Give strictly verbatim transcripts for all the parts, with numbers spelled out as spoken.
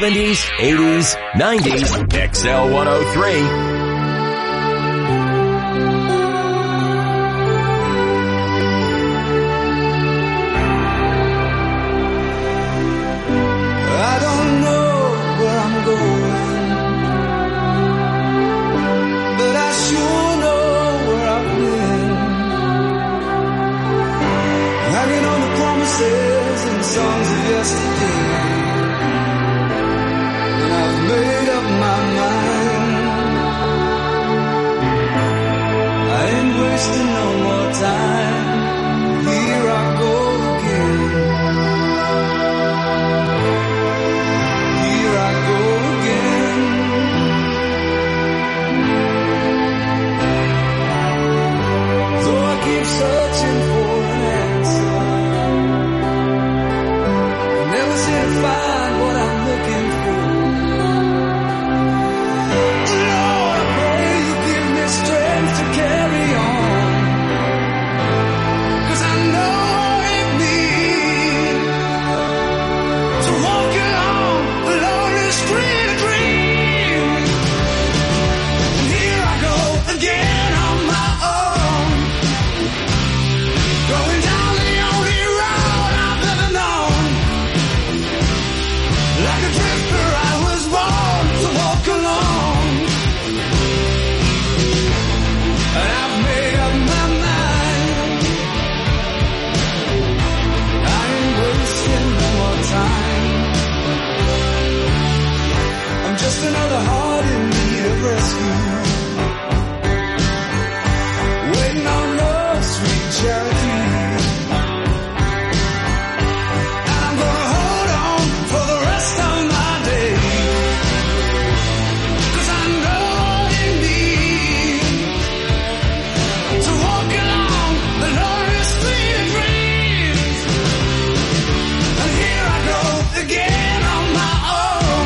seventies, eighties, nineties, X L one oh three. And songs of yesterday, and I've made up my mind. I ain't wasting no more time. Here I go again. Here I go again. Though I keep searching for an answer, never seem to find what I'm looking for. Lord, I pray you give me strength to carry on, 'cause I know what it means to walk along the lonely street of dreams. And here I go again on my own, going down the only road I've ever known. Like a drifter, I was born to walk alone, and I've made up my mind. I ain't wasting no more time. I'm just another heart in need of rescue, waiting on love's sweet charity. And I'm gonna hold on for the rest of my days, 'cause I know what it means to walk along the lonely street of dreams. And here I go again on my own,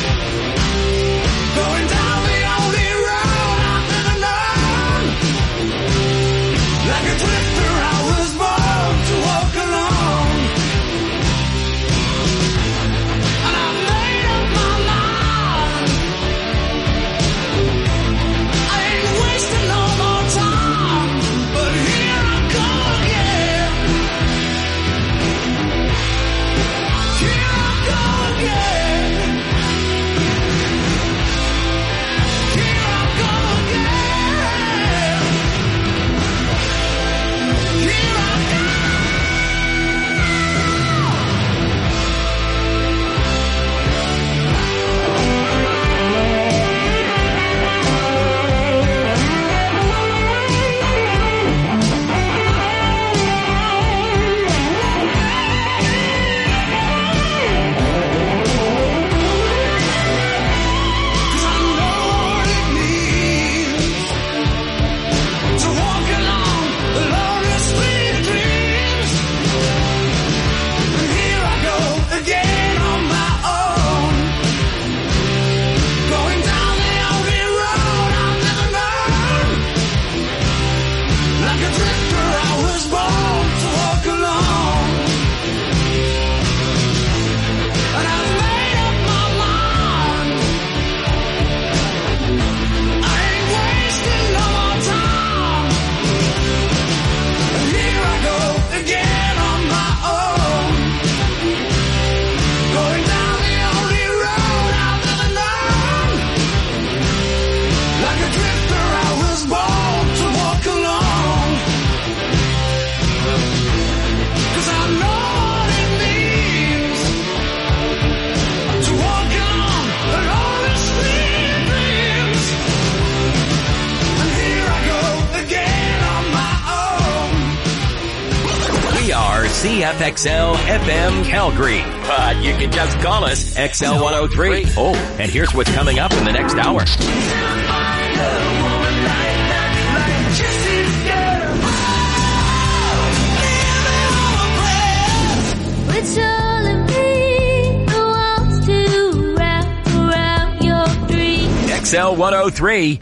going down the only road I've ever known. Like a drifter, I was born to walk alone, and I've made up my mind. I ain't wasting no more time, but here I go again. Here I go again. Here I go again. Here I go. Cause I know what it means to walk along the lonely street of dreams. And here I go again on my own, going down the only road I've never known. Like a drifter, I was born to walk alone, and I've made up my mind. I ain't wasting no more time. And here I go again on my own, going down the only road I've ever known. Like a drifter, I was born to walk alone, 'cause I know what it means to walk along the lonely street of dreams. And here I go again on my own. We are C F X L F M Calgary, but you can just call us X L one oh three. Oh, and here's what's coming up in the next hour. It's all in me who wants to wrap around your dreams. X L one oh three.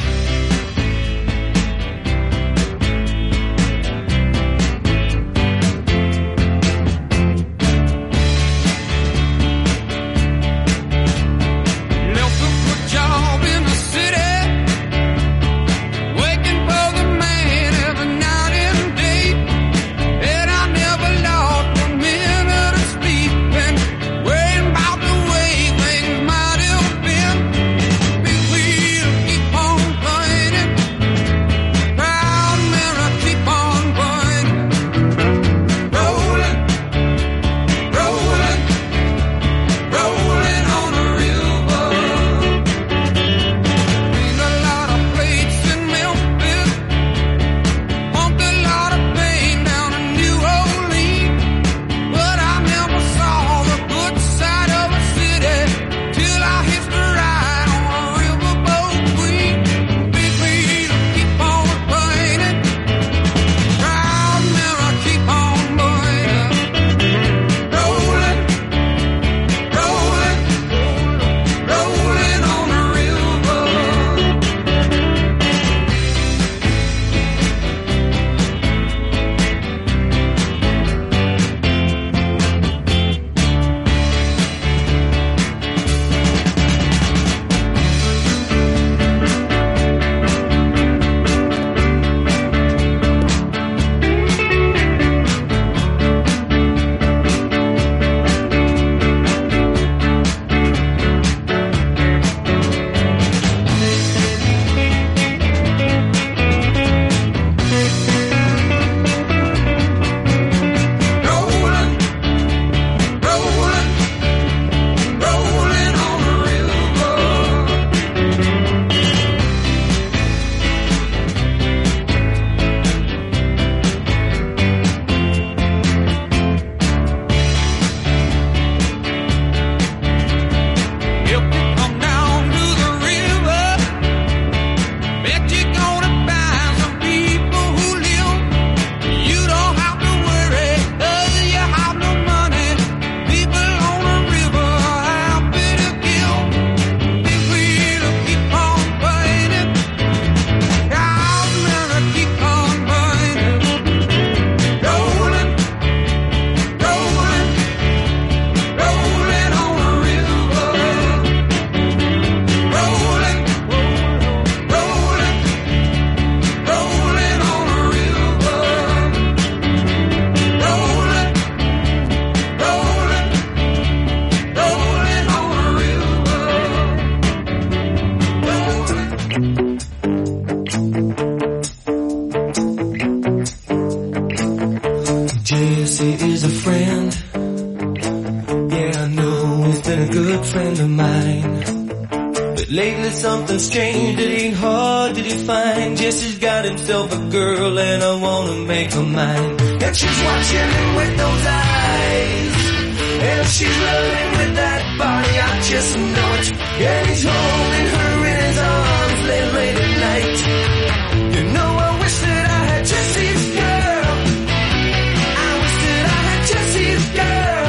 Jesse is a friend. Yeah, I know he's been a good friend of mine. But lately something's changed, it ain't hard to define. Jesse's got himself a girl and I wanna make her mine. And she's watching him with those eyes, and she's loving with that body, I just know it. And he's holding her in his arms late, late at night. You know I wish that I had Jesse's girl. I wish that I had Jesse's girl.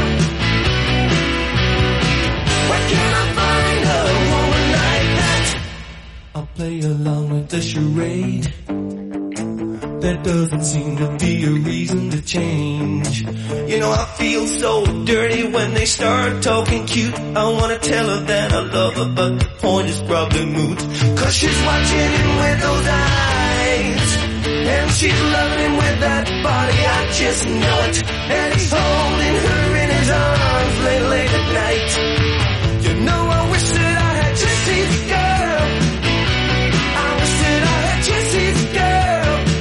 Where can I find a woman like that? I'll play along with the charade. There doesn't seem to be a reason to change. You know I feel so dirty when they start talking cute. I wanna tell her that I love her, but the point is probably moot. Cause she's watching him with those eyes, and she's loving him with that body, I just know it. And he's holding her in his arms late, late at night. You know I wish that I had Jesse's girl. I wish that I had Jesse's girl.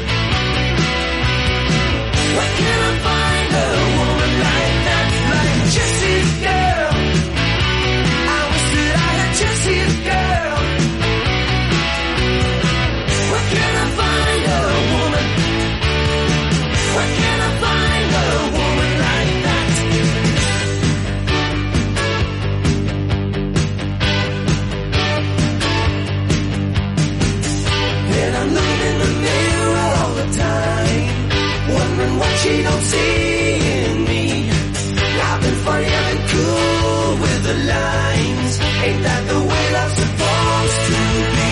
Where can I find a woman like that, like Jesse's girl? I wish that I had Jesse's girl. Where can I find a woman? Where can I find a woman like that? And I'm looking in the mirror all the time, wondering what she don't see in me. I've been funny, I've been cool with the lines. Ain't that the way love's supposed to be?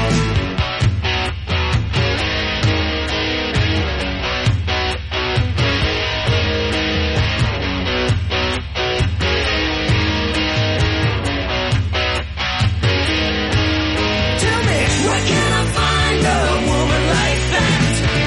Tell me, where can I find a woman like that?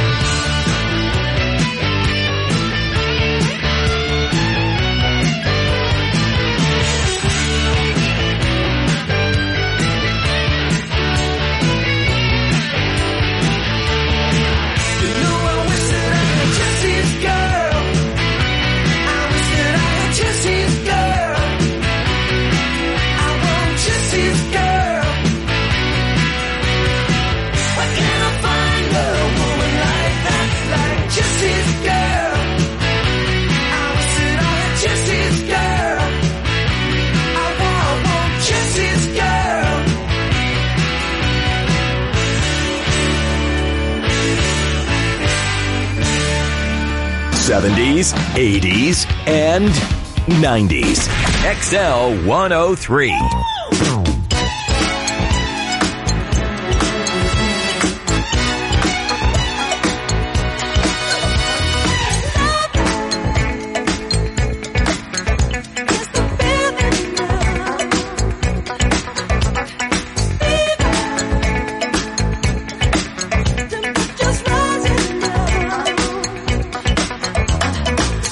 seventies, eighties, and nineties. X L one oh three.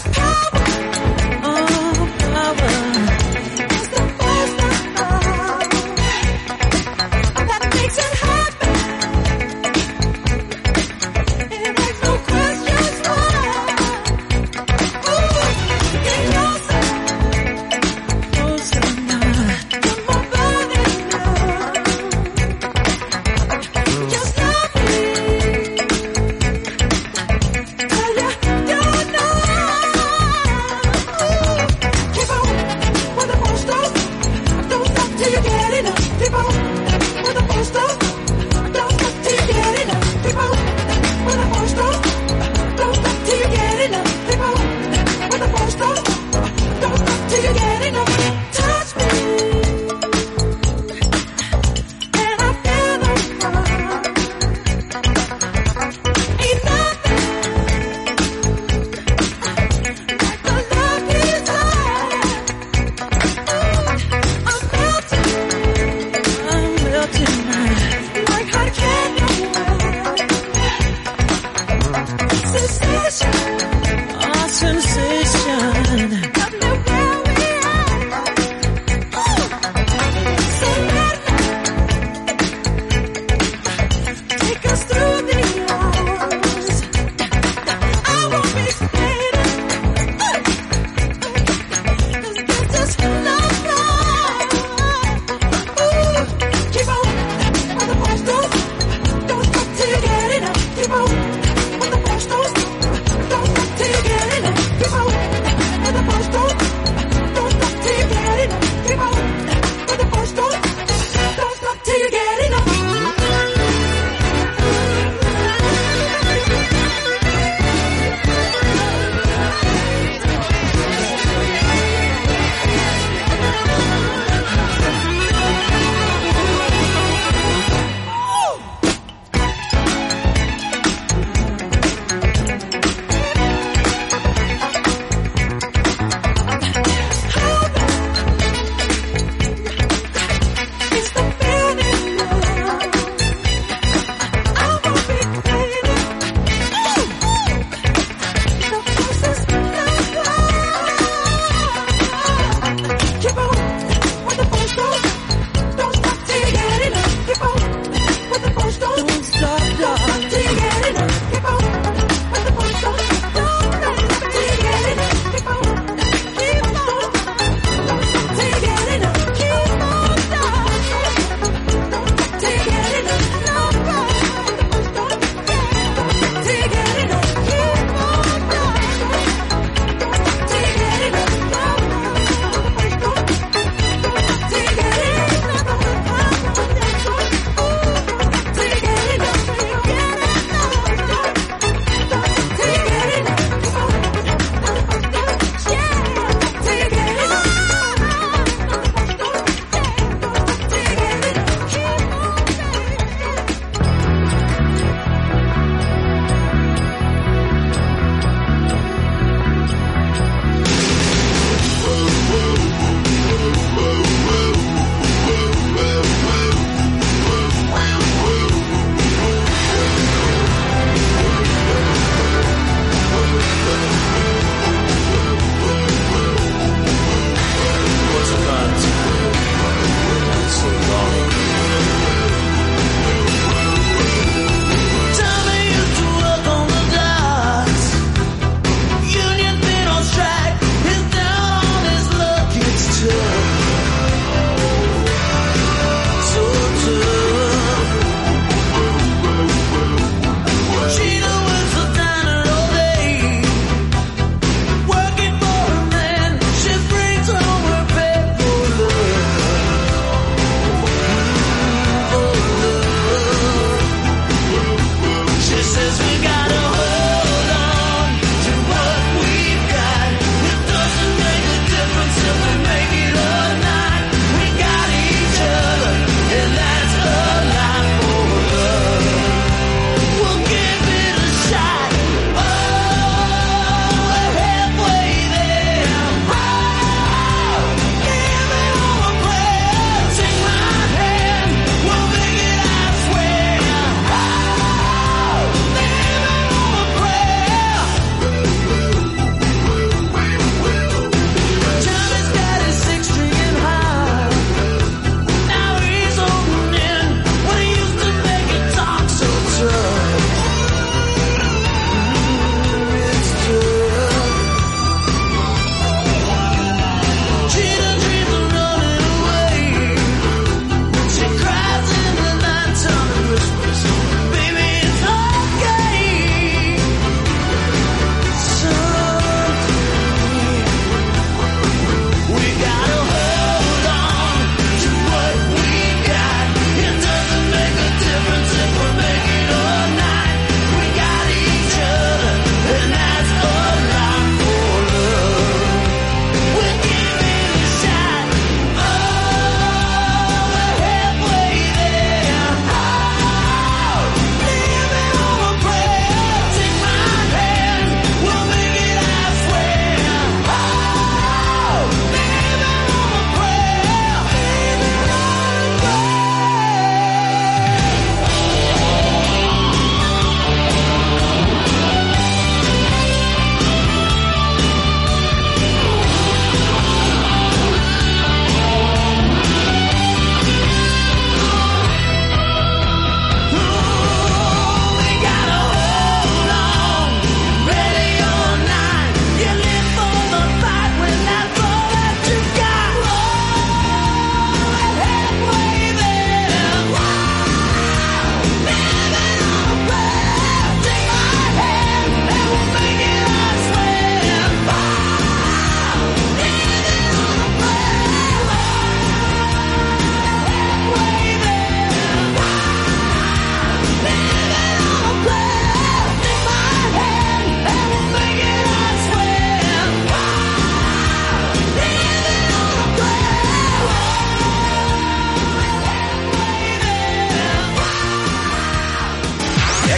Oh, power.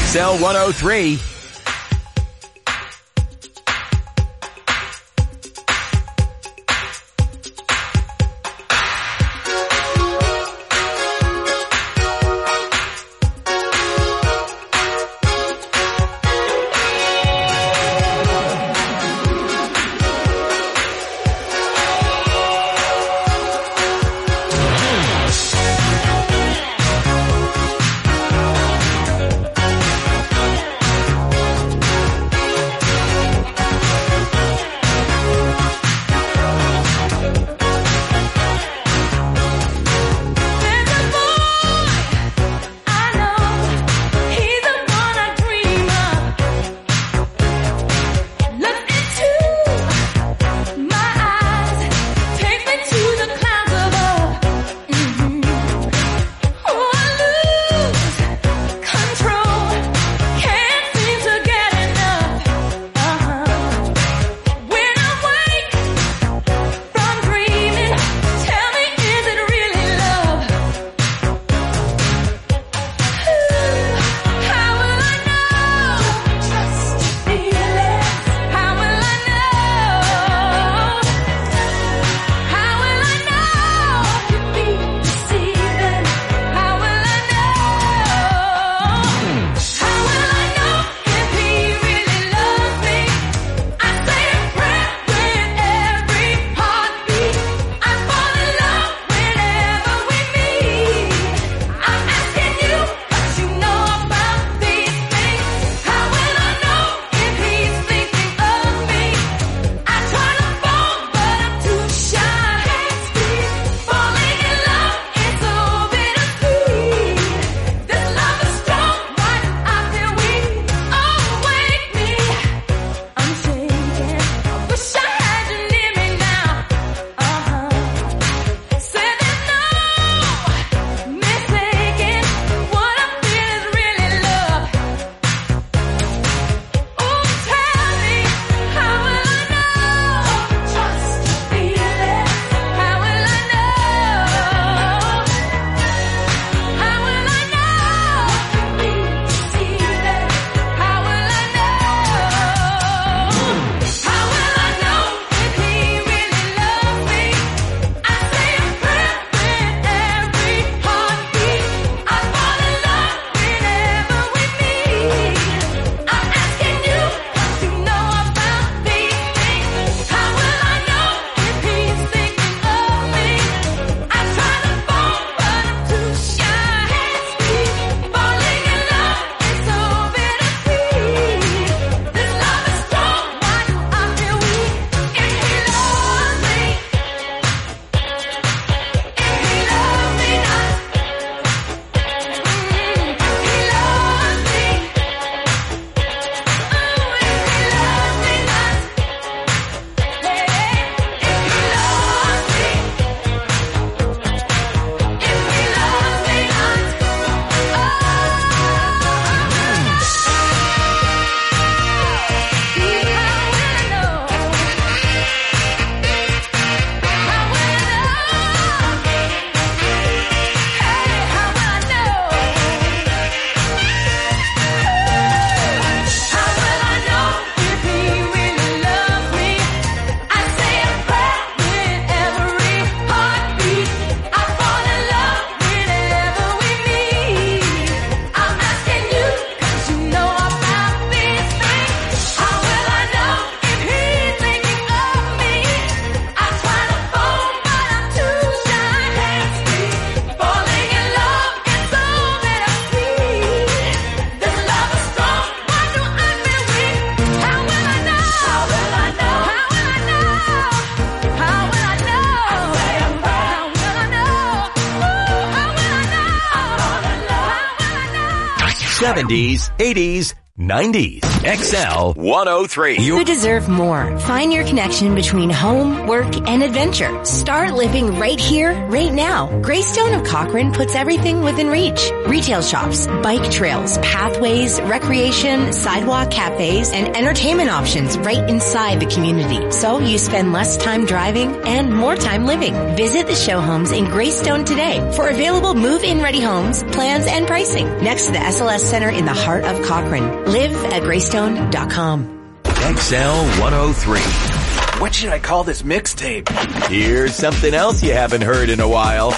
X L one oh three. seventies, eighties, nineties X L one oh three. You deserve more. Find your connection between home, work, and adventure. Start living right here, right now. Greystone of Cochrane puts everything within reach. Retail shops, bike trails, pathways, recreation, sidewalk cafes, and entertainment options right inside the community. So you spend less time driving and more time living. Visit the show homes in Greystone today for available move-in ready homes, plans, and pricing. Next to the S L S Center in the heart of Cochrane. Live at greystone dot com. X L one oh three. What should I call this mixtape? Here's something else you haven't heard in a while.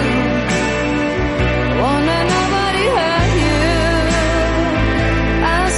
I'll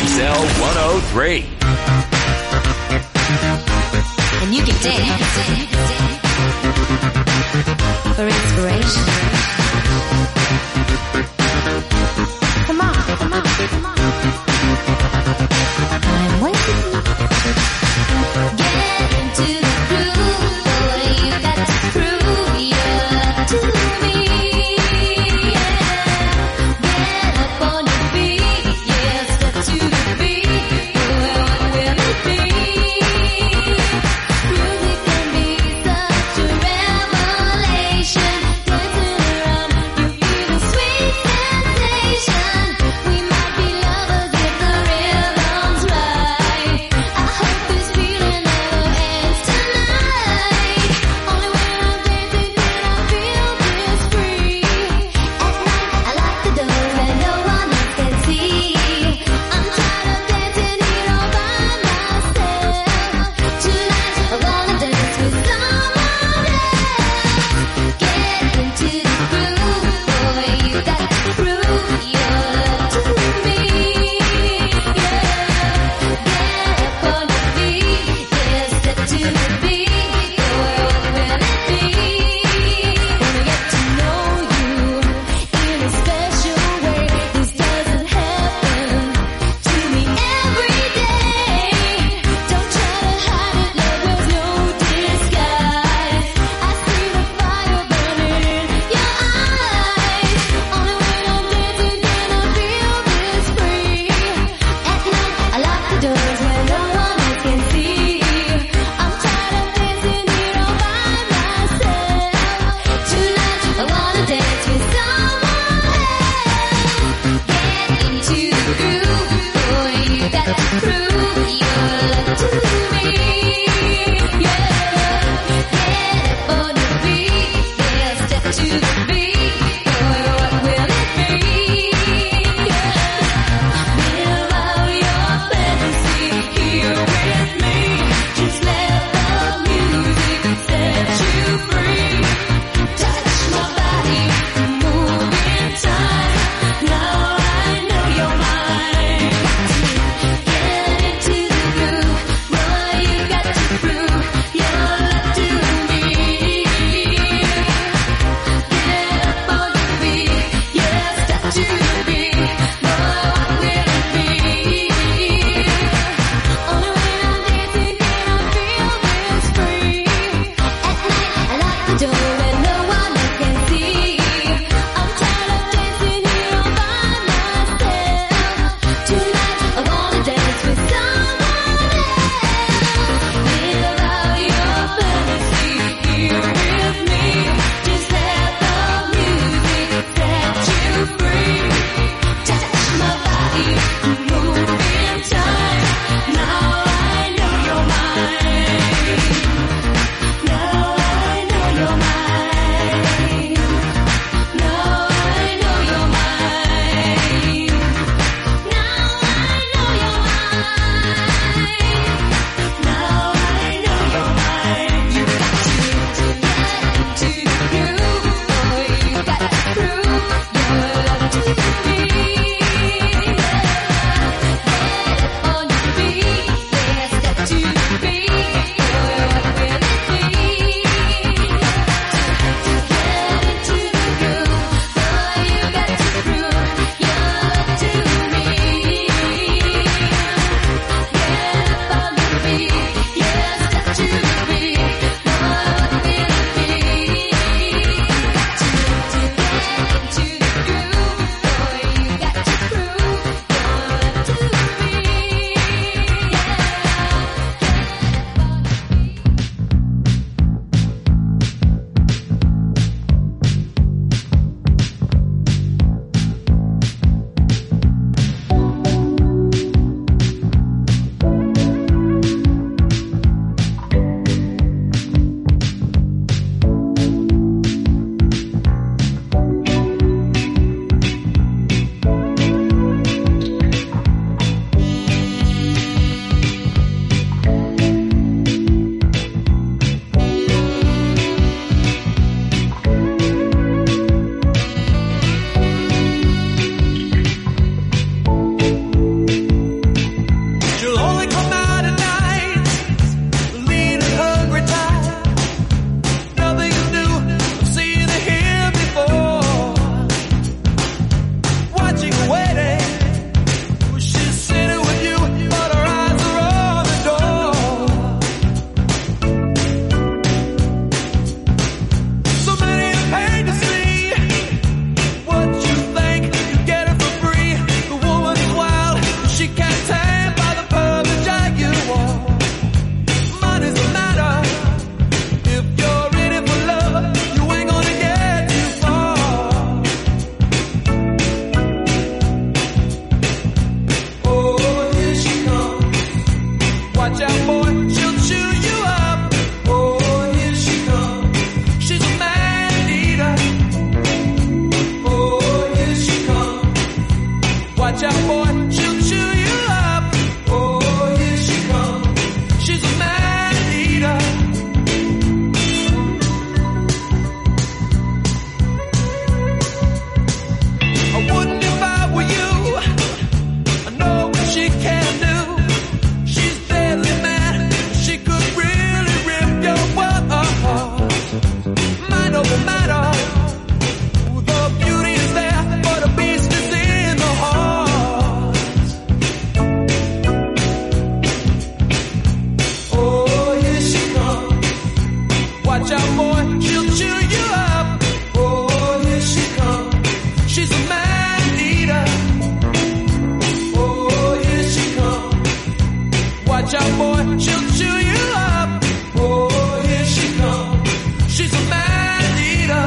X L one oh three. And you can dance for inspiration. Come on, come on, come on. I'm waiting. Get into the groove, boy, you got to prove you're to me. Yeah. Get up on your feet, yeah, step to the beat. Well, what will it be? Music can be such a revelation. Dancing around, you feel a sweet sensation. We might be Watch out, boy, she'll chew you up. Oh, here she comes. She's a man eater. I wouldn't if I were you. I know what she can do. She's deadly mad. She could really rip your butt apart. Mind over matter. The beauty is there, but the beast is in the heart. Oh, here she comes. Watch out, boy, she'll chew you up. Oh, here she comes. She's a man eater. Oh, here she comes. Watch out, boy, she'll chew you up. Oh, here she comes. She's a man eater.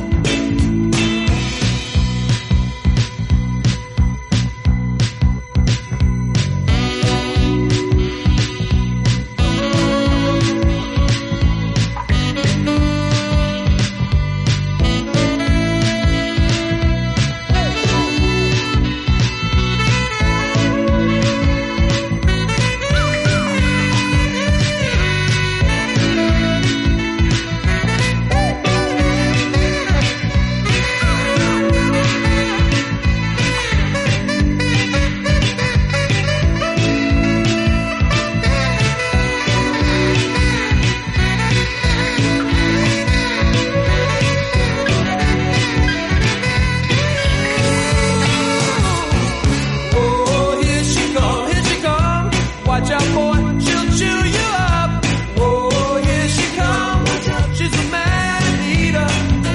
Oh, here she comes, here she comes. Watch out, boy, she'll chew you up. Oh, here she comes. She's a man eater.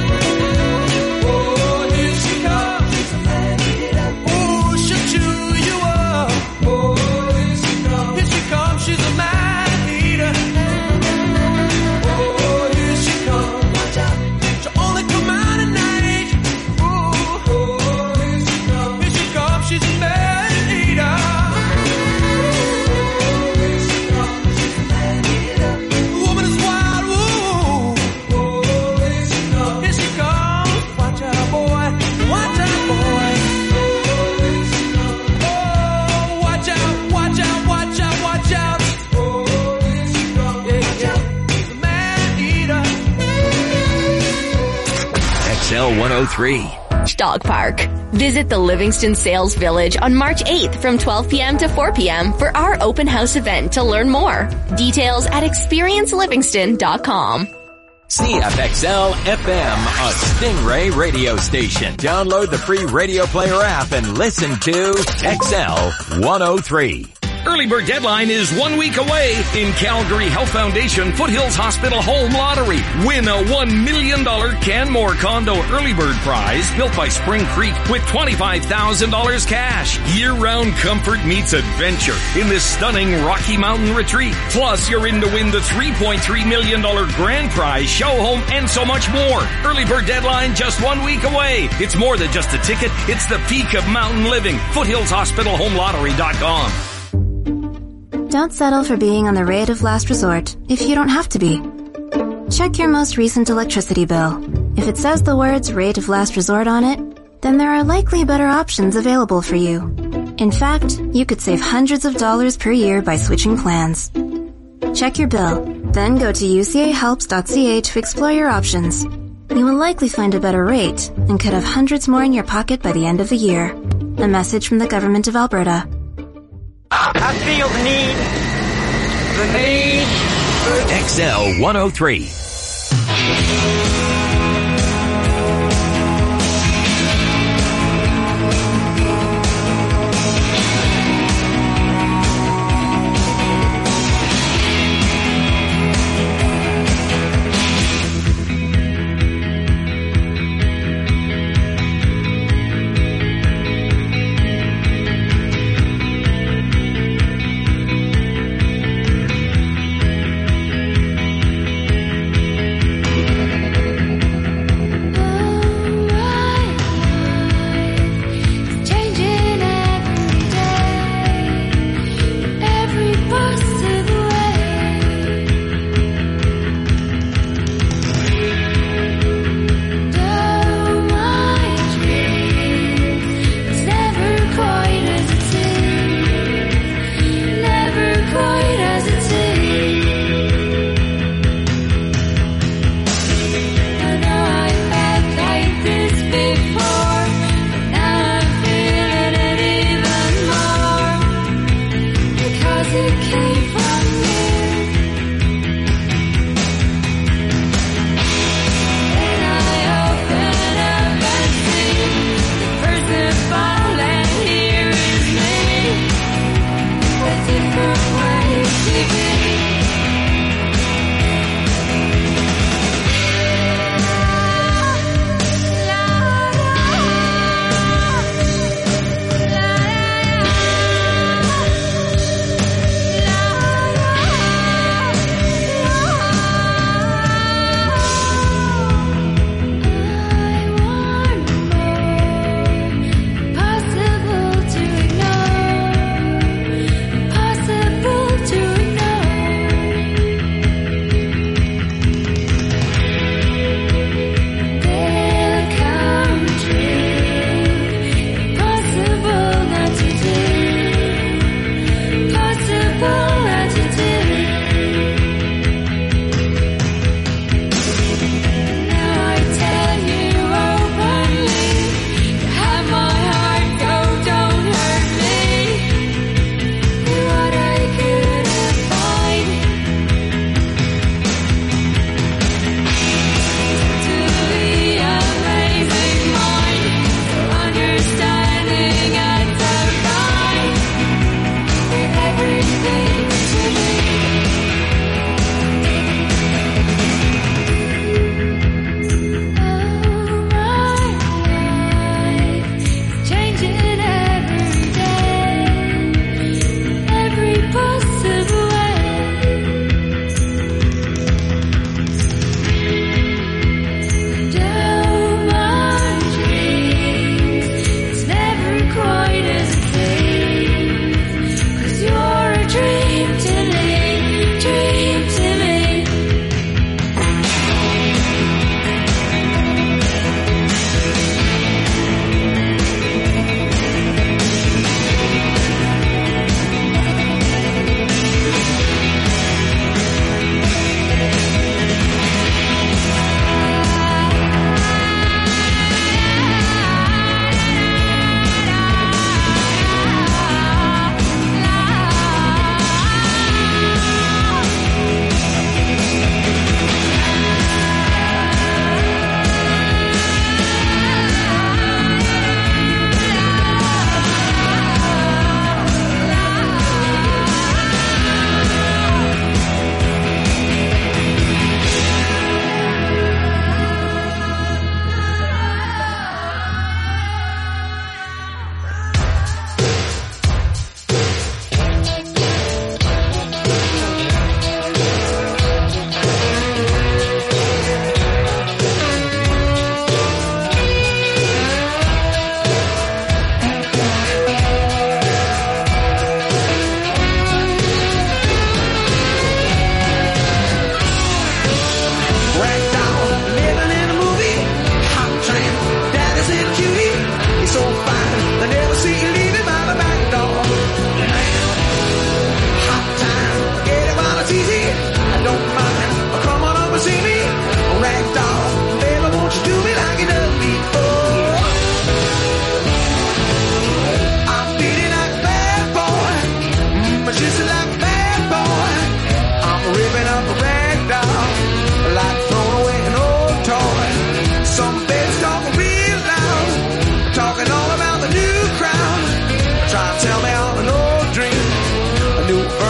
Oh, here she comes. Oh, she'll chew you up. Oh, here she comes. Here she comes. She's a man eater. Oh, here she comes. She'll only come out at night. Oh, here she comes. Here she comes. She's a man eater. The woman is wild. Ooh. Here she comes. Watch out, boy. Watch out, boy. Oh, watch out, watch out, watch out, watch out. Yeah, yeah. The man eater. X L one oh three. Dog Park. Visit the Livingston Sales Village on March eighth from twelve p.m. to four p.m. for our open house event to learn more. Details at experience livingston dot com. C F X L F M, a Stingray radio station. Download the free Radio Player app and listen to X L one oh three. Early bird deadline is one week away. In Calgary Health Foundation Foothills Hospital Home Lottery. Win a one million dollars Canmore Condo Early Bird Prize built by Spring Creek with twenty-five thousand dollars cash. Year-round comfort meets adventure in this stunning Rocky Mountain retreat. Plus, you're in to win the three point three million dollars grand prize, show home, and so much more. Early bird deadline just one week away. It's more than just a ticket. It's the peak of mountain living. Foothills Hospital Home Lottery dot com. Don't settle for being on the rate of last resort if you don't have to be. Check your most recent electricity bill. If it says the words rate of last resort on it, then there are likely better options available for you. In fact, you could save hundreds of dollars per year by switching plans. Check your bill, then go to u c a helps dot c a to explore your options. You will likely find a better rate and could have hundreds more in your pocket by the end of the year. A message from the Government of Alberta. I feel the need. The need. X L one oh three.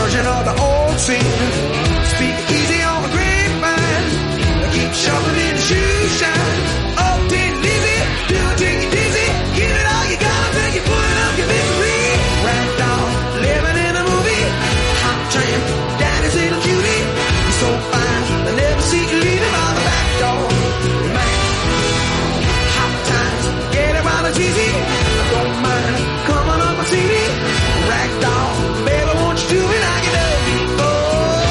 version of the old scene. Speak easy on the grapevine. Keep shuffling the shoe shine. Oh, take it easy, do it, take it easy. Give it all you got till you put up your victory. Ragdoll, living in a movie. Hot tramp, daddy's little cutie. You're so fine, I never see you leaving by the back door. Man, hot times, get it while it's easy. I don't mind, come on up and see me. Ragdoll, baby, won't you do it like you done before?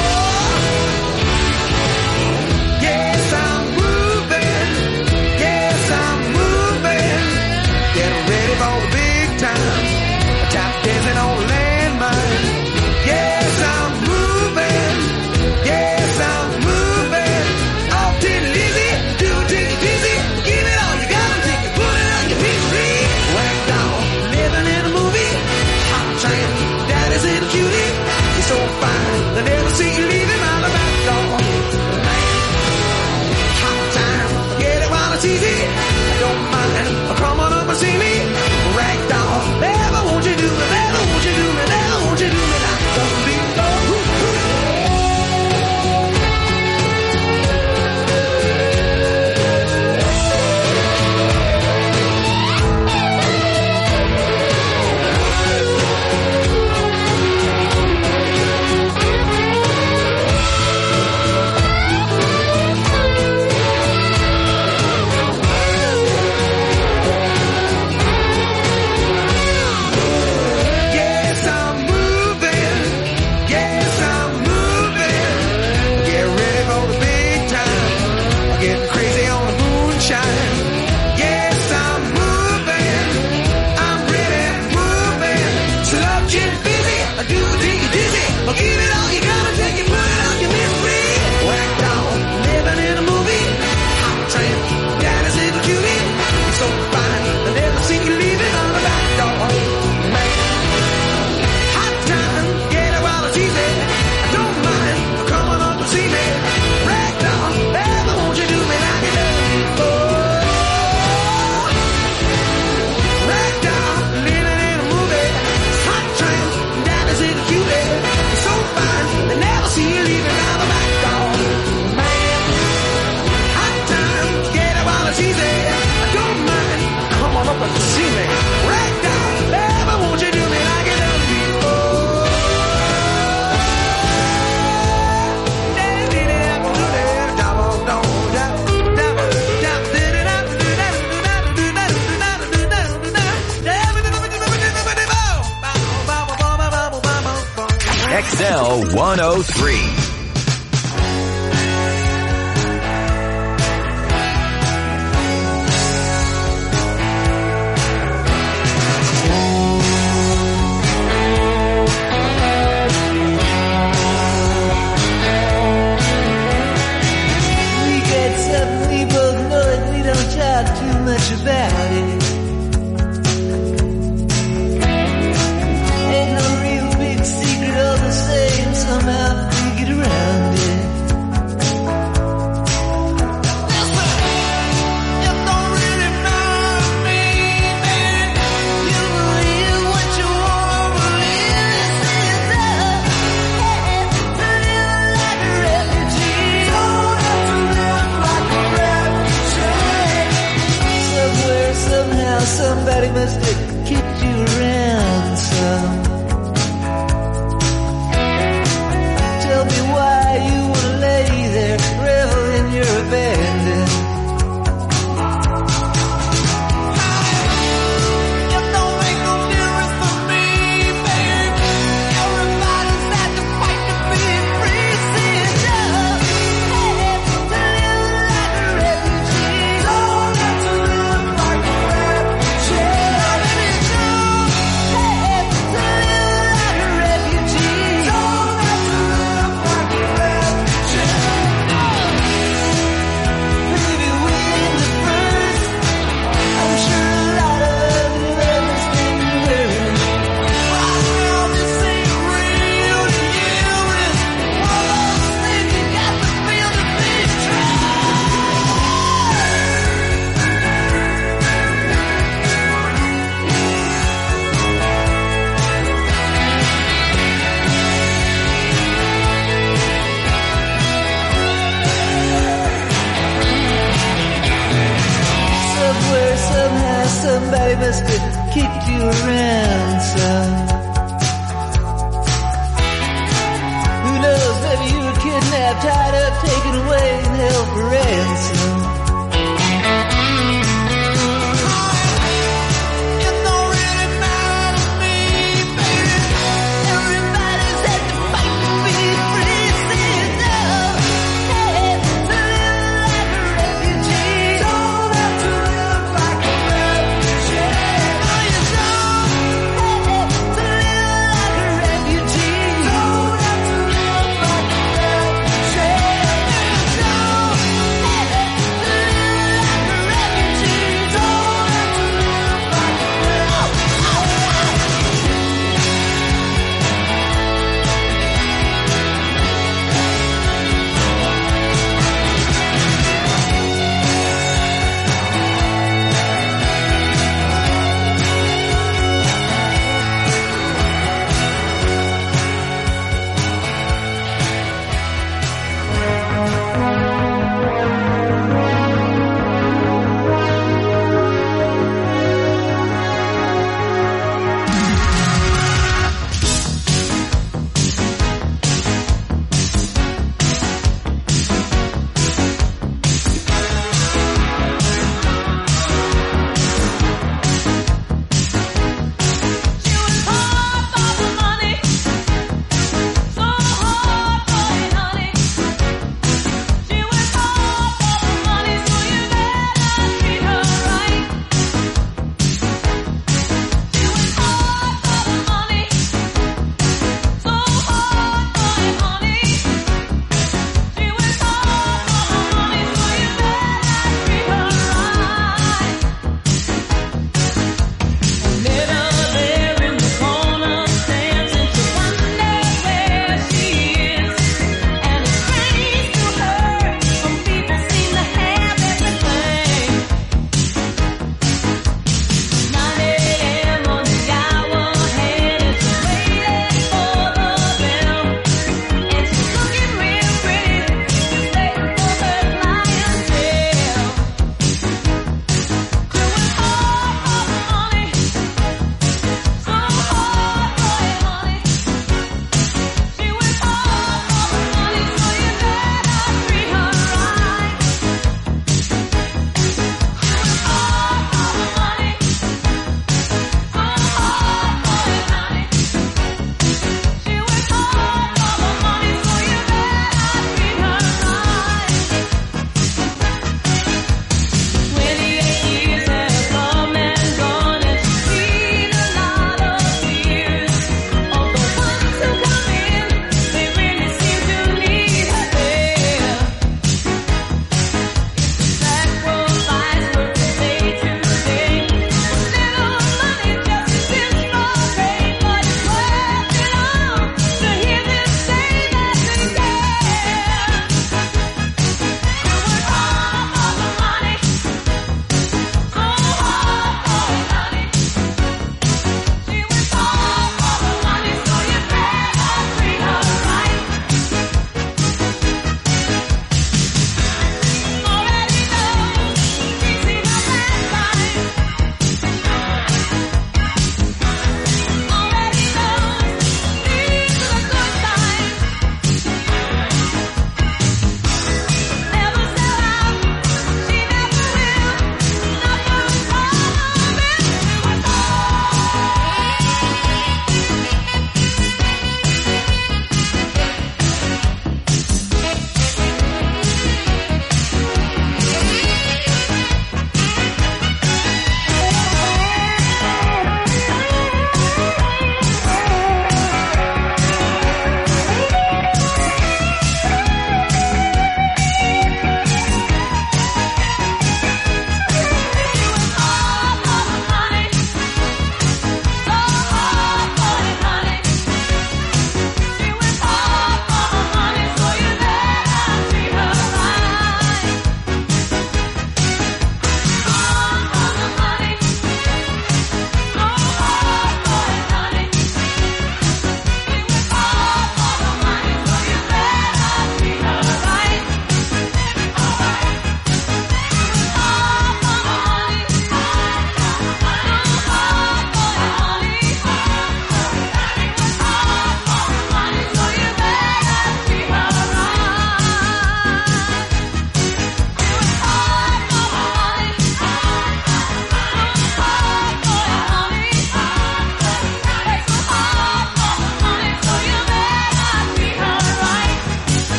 Yes, I'm moving. Yes, I'm moving. Get ready for the big time. Tap dancing on the landmine. Yes, I'm moving. Yes, I'm moving. Off to the Lizzie. Do it, take it easy. Give it all you got and take it, put it on your P C. Ragdoll, living in a movie. Hot tramp, daddy's little cutie. You're so fine, they never see you leaving out the back door. Man, hot time, get it while it's easy. I don't mind, come on up and see me. Ragdoll, never won't you do me, never won't you do me, never won't you do me like done before. Yes, I'm moving. Yes, I'm moving. Get ready for the big time. Getting crazy on the moonshine. Yes, I'm moving. I'm ready, moving. Slow, get busy. I do it, take it dizzy. I'll give it all you gotta take it, put it on your misery. Ragdoll, living in a movie. Hot tramp, daddy's little cutie. You're so fine, I never see you leaving on the back door. Man, hot time, get it while it's easy. I don't mind, come on up and see me. Ragdoll, baby, won't you do me like you done before? Ragdoll, living in a movie. Hot tramp, daddy's little cutie. You're so fine, they never see you leaving out the back door. Man, hot time, get it while it's easy. I don't mind, come on up and see me. Ragdoll, baby, won't you do me like you done before? X L one oh three. We get something we both know and we don't talk too much about it. Ain't no real big secret, all the same, somehow figured best to keep you around some. Who knows, maybe you were kidnapped, tied up, taken away, and held for ransom.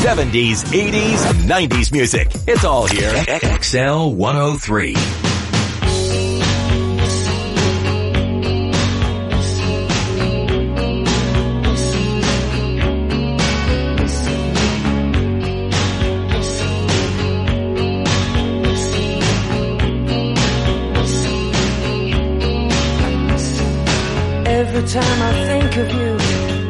seventies, eighties, nineties music. It's all here. X L one oh three. Every time I think of you,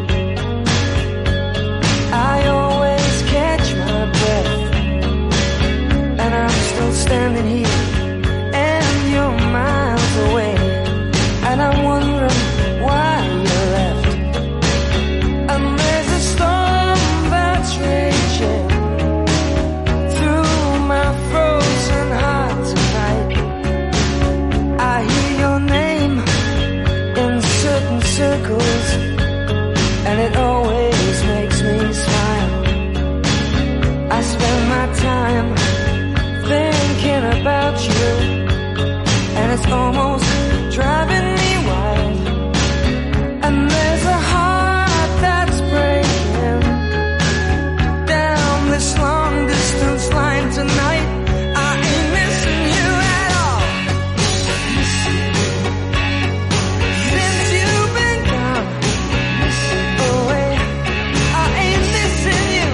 I always catch my breath, and I'm still standing here, and you're miles away, and I'm wondering why you left. And there's a storm that's raging through my frozen heart tonight. I hear your name in certain circles, and it always makes me smile. I spend my time thinking about you, and it's almost driving me wild. And there's a heart that's breaking down this long distance line tonight. I ain't missing you at all. Since you've been gone away, I ain't missing you.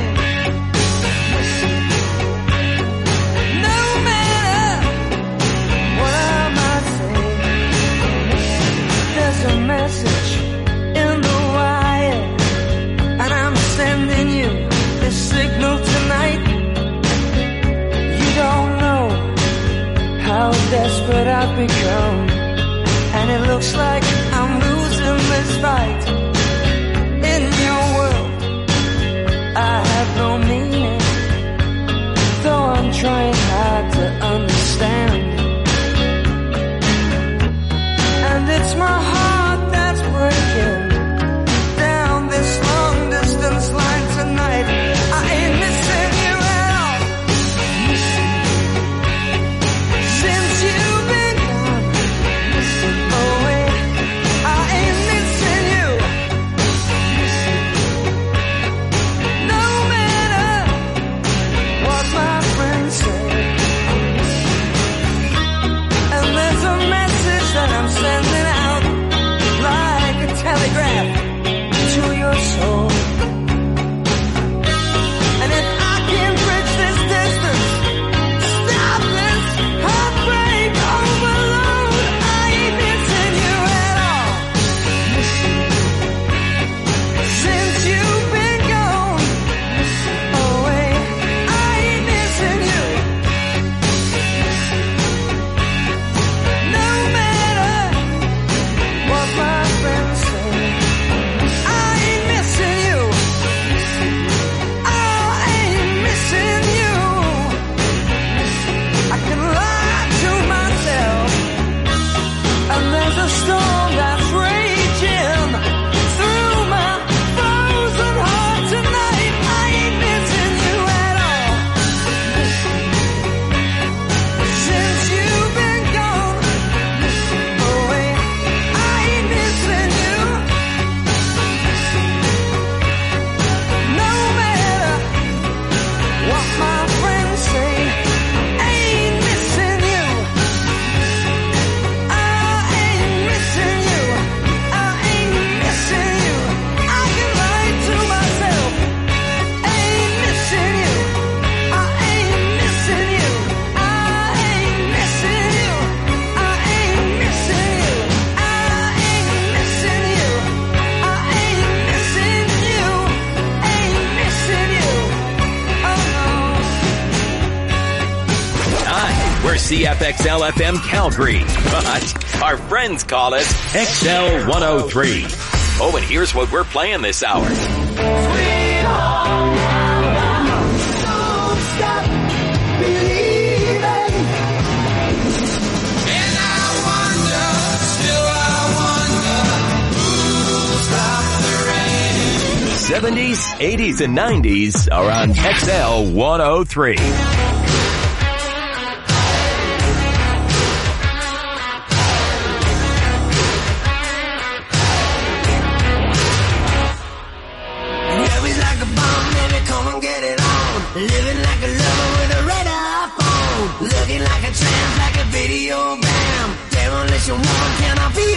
No matter what I might say, there's a message in the wire, and I'm sending you this signal tonight. You don't know how desperate I've become, and it looks like I'm losing this fight. In your world, I have no meaning, though I'm trying hard to understand. And it's my heart that's breaking down this long distance line tonight. I ain't missing you at all. Since you've been gone away, I ain't missing you. No matter what my friends say. And there's a message that I'm sending out like a telegraph to your soul. And if I can bridge this distance, stop this heartbreak overload, I ain't missing you at all. Since you've been gone away, I ain't missing you. No matter what my friends say, I ain't missing you. I ain't missing you. I can lie to myself, and there's a storm that's raging through my frozen heart tonight. I ain't missing you at all. Since you've been gone away, I ain't missing you. No matter what my friends say, I ain't missing you. I ain't missing you. I ain't missing you. I can lie to myself. I ain't missing you. I ain't missing you. I ain't missing you. I ain't missing you. I ain't missing you. I ain't missing you. Ain't missing you. Oh no. Hi, we're C F X L F M Calgary, but our friends call us X L one oh three. Oh, and here's what we're playing this hour. seventies, eighties, and nineties are on X L one oh three. Yeah, we like a bomb, baby, come and get it on. Living like a lover with a radar phone. Looking like a tramp, like a video bam. Demolition woman, can I be